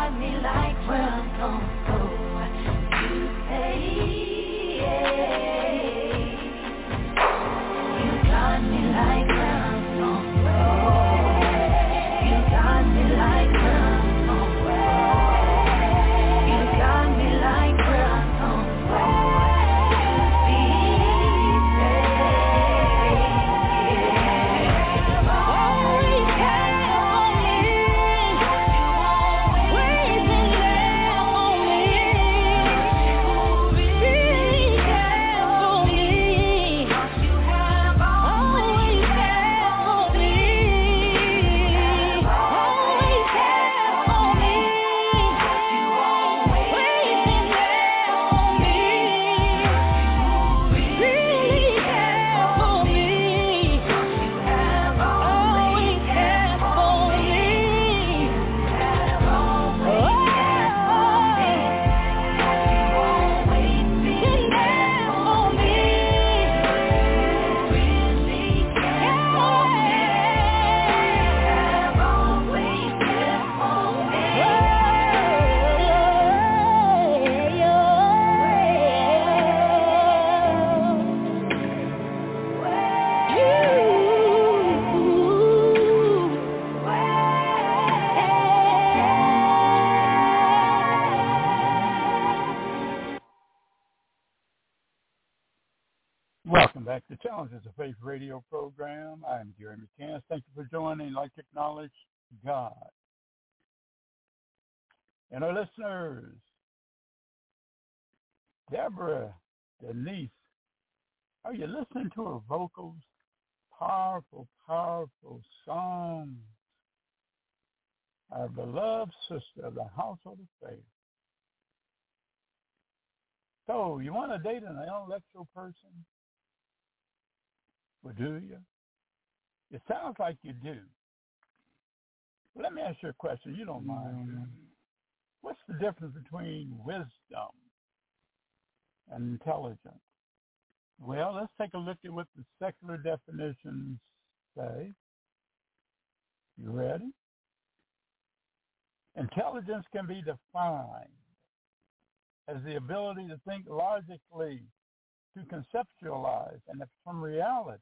got me like where I'm gonna go. You say, you got me like where I'm gonna go. You got me like where I'm gonna go. You got me like where I'm gonna go. Welcome back to Challenges of Faith radio program. I'm Jeremy Cass. Thank you for joining. I'd like to acknowledge God. And our listeners, Deborah, Denise, are you listening to her vocals? Powerful, powerful songs. Our beloved sister of the household of faith. So, you want to date an intellectual person? Well, do you? It sounds like you do. Well, let me ask you a question. You don't mind. What's the difference between wisdom and intelligence? Well, let's take a look at what the secular definitions say. You ready? Intelligence can be defined as the ability to think logically, to conceptualize, and from reality.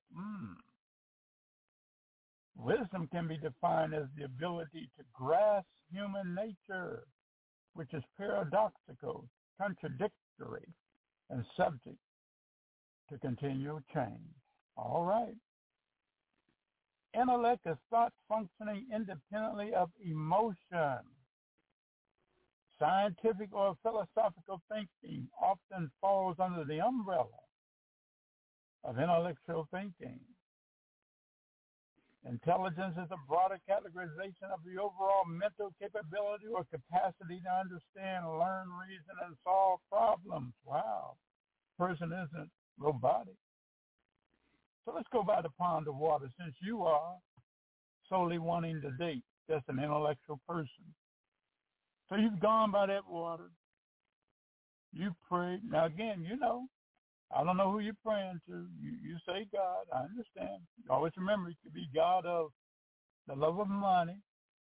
Wisdom can be defined as the ability to grasp human nature, which is paradoxical, contradictory, and subject to continual change. All right. Intellect is thought functioning independently of emotion. Scientific or philosophical thinking often falls under the umbrella of intellectual thinking. Intelligence is a broader categorization of the overall mental capability or capacity to understand, learn, reason, and solve problems. Wow. Person isn't robotic. So let's go by the pond of water. Since you are solely wanting to date just an intellectual person, so you've gone by that water. You prayed. Now, again, I don't know who you're praying to. You say God. I understand. Always remember, it could be God of the love of money,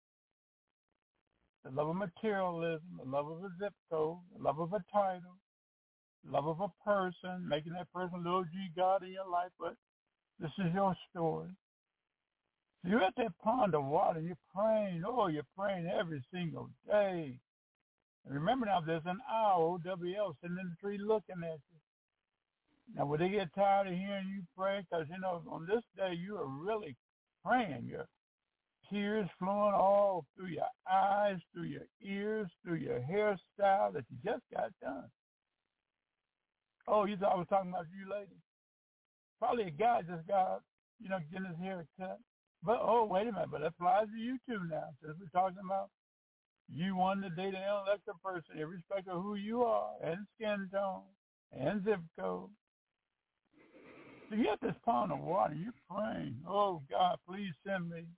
the love of materialism, the love of a zip code, the love of a title, the love of a person, making that person little g God in your life. But this is your story. So you're at that pond of water, and you're praying. Oh, you're praying every single day. And remember now, there's an owl, OWL, sitting in the tree looking at you. Now, would they get tired of hearing you pray? Because, on this day, you are really praying. Your tears flowing all through your eyes, through your ears, through your hairstyle that you just got done. Oh, you thought I was talking about you ladies? Probably a guy just got, getting his hair cut. But, oh, wait a minute, but that applies to you too now. Since we're talking about you wanting to date an intellectual person, irrespective of who you are, and skin tone, and zip code. So you at this pond of water, you're praying, oh, God, please send me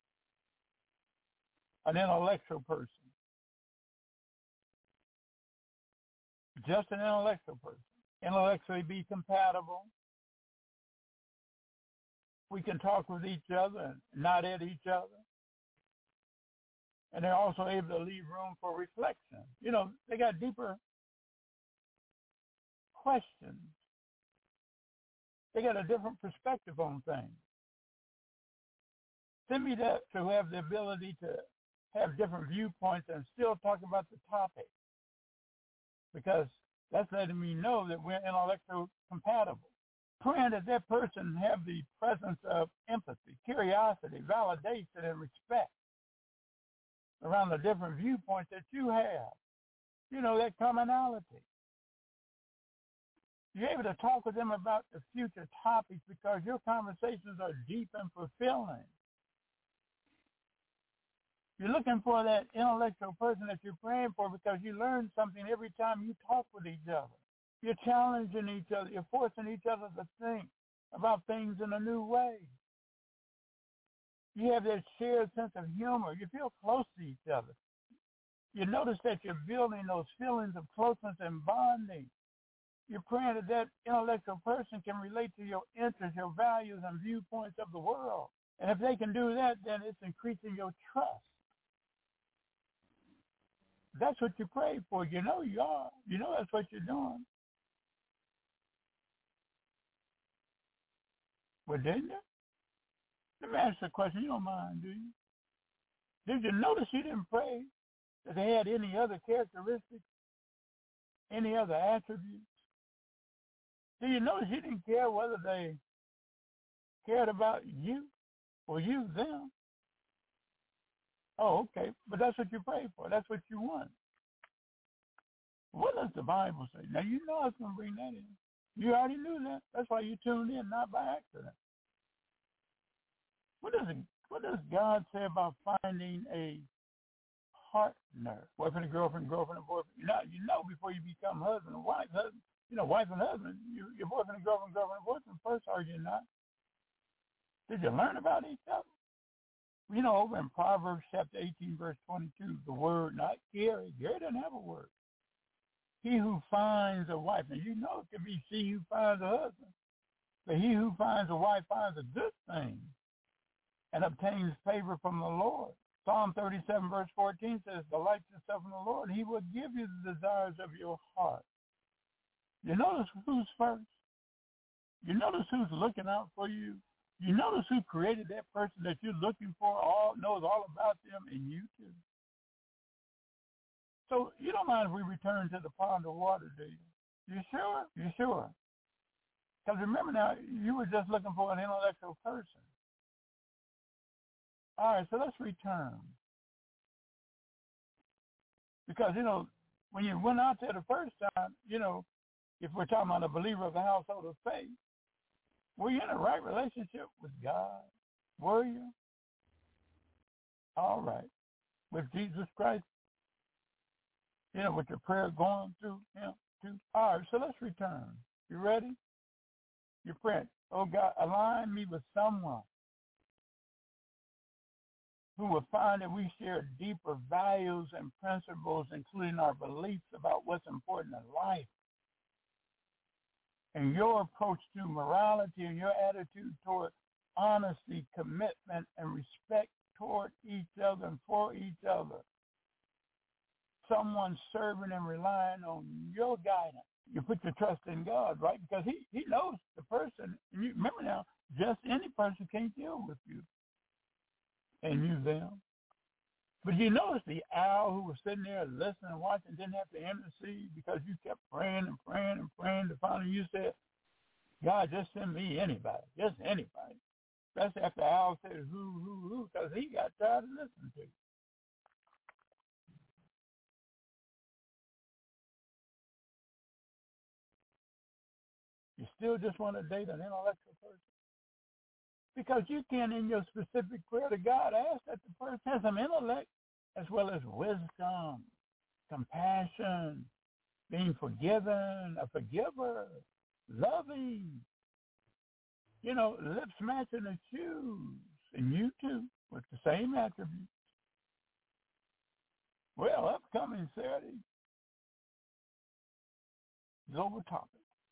an intellectual person. Just an intellectual person. Intellectually be compatible. We can talk with each other and not at each other. And they're also able to leave room for reflection. They got deeper questions. They got a different perspective on things. Send me that to have the ability to have different viewpoints and still talk about the topic, because that's letting me know that we're intellectually compatible. Praying that that person have the presence of empathy, curiosity, validation, and respect around the different viewpoints that you have. That commonality. You're able to talk with them about the future topics because your conversations are deep and fulfilling. You're looking for that intellectual person that you're praying for because you learn something every time you talk with each other. You're challenging each other. You're forcing each other to think about things in a new way. You have that shared sense of humor. You feel close to each other. You notice that you're building those feelings of closeness and bonding. You're praying that that intellectual person can relate to your interests, your values, and viewpoints of the world. And if they can do that, then it's increasing your trust. That's what you pray for. You are. That's what you're doing. Well, didn't you? Let me ask you a question. You don't mind, do you? Did you notice you didn't pray that they had any other characteristics, any other attributes? Did you notice you didn't care whether they cared about you or you them? Oh, okay. But that's what you pray for. That's what you want. What does the Bible say? Now, you know I was going to bring that in. You already knew that. That's why you tuned in, not by accident. What does God say about finding a partner? Boyfriend and girlfriend, girlfriend and boyfriend. You know before you become husband and wife. Wife and husband, your boyfriend and girlfriend, girlfriend and boyfriend first, are you not? Did you learn about each other? Over in Proverbs chapter 18, verse 22, the word, not Gary. Gary doesn't have a word. He who finds a wife, and it can be she who finds a husband, but he who finds a wife finds a good thing and obtains favor from the Lord. Psalm 37, verse 14 says, delight yourself in the Lord, and he will give you the desires of your heart. You notice who's first? You notice who's looking out for you? You notice who created that person that you're looking for, knows all about them, and you too. So you don't mind if we return to the pond of water, do you? You sure? You sure? Because remember now, you were just looking for an intellectual person. All right, so let's return. Because, when you went out there the first time, if we're talking about a believer of the household of faith, were you in a right relationship with God? Were you? All right. With Jesus Christ? With your prayer going through him too? All right, so let's return. You ready? You're praying. Oh, God, align me with someone who will find that we share deeper values and principles, including our beliefs about what's important in life. And your approach to morality and your attitude toward honesty, commitment, and respect toward each other and for each other. Someone serving and relying on your guidance. You put your trust in God, right? Because he knows the person. And you remember now, just any person can't deal with you and you them. But you notice the owl who was sitting there listening and watching didn't have to intercede because you kept praying and praying and praying to finally you said, God, just send me anybody, just anybody. That's after the owl said, who, because he got tired of listening to you. You still just want to date an intellectual person? Because you can, in your specific prayer to God, ask that the person has some intellect as well as wisdom, compassion, being forgiven, a forgiver, loving, lips matching the shoes, and you too, with the same attributes. Well, upcoming Saturday, global topic.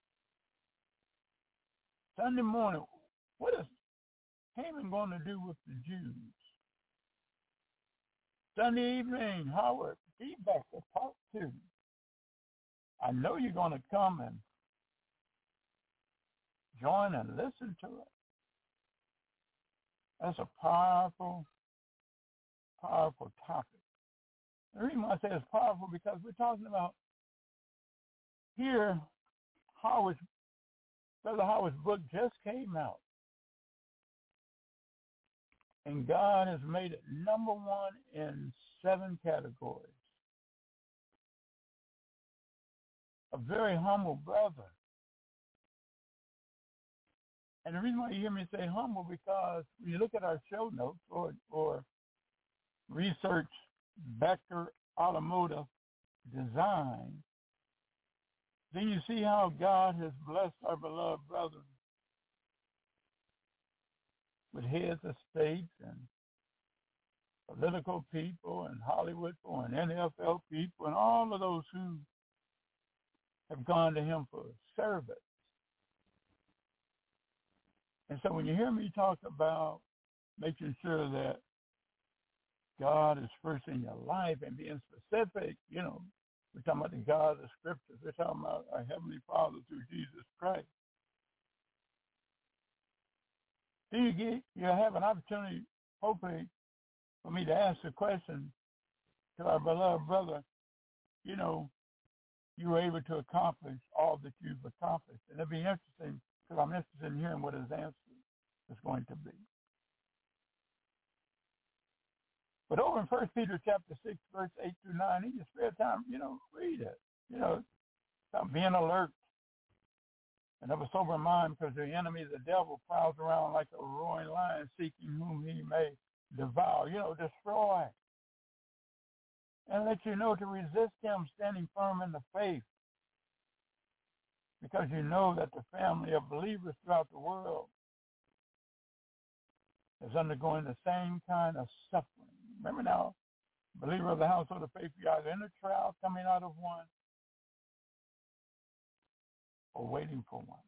Sunday morning, what is Haman going to do with the Jews? Sunday evening, Howard, feedback for part 2. I know you're going to come and join and listen to it. That's a powerful, powerful topic. The reason why I say it's powerful because we're talking about here, Brother Howard's book just came out. And God has made it number 1 in 7 categories. A very humble brother. And the reason why you hear me say humble, because when you look at our show notes or research Becker Automotive Design, then you see how God has blessed our beloved brother with heads of states and political people and Hollywood people and NFL people and all of those who have gone to him for service. And so when you hear me talk about making sure that God is first in your life and being specific, you know, we're talking about the God of the Scriptures. We're talking about our Heavenly Father through Jesus Christ. You have an opportunity, hopefully, for me to ask a question to our beloved brother. You know, you were able to accomplish all that you've accomplished. And it'll be interesting because I'm interested in hearing what his answer is going to be. But over in 1 Peter chapter 6, verse 8 through 9, in your spare time, you know, read it. You know, about being alert and of a sober mind, because the enemy, the devil, prowls around like a roaring lion seeking whom he may devour, you know, destroy. And let you know to resist him, standing firm in the faith, because you know that the family of believers throughout the world is undergoing the same kind of suffering. Remember now, believer of the household of faith, you're either in a trial, coming out of one, or waiting for one.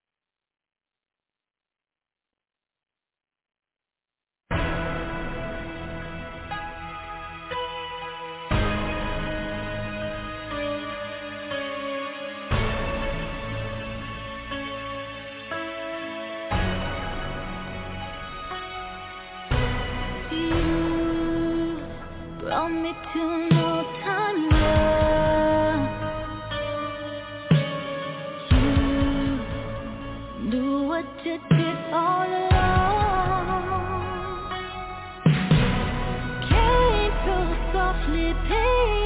Brought me to no time love. You knew what you did all along. Came so softly, pain.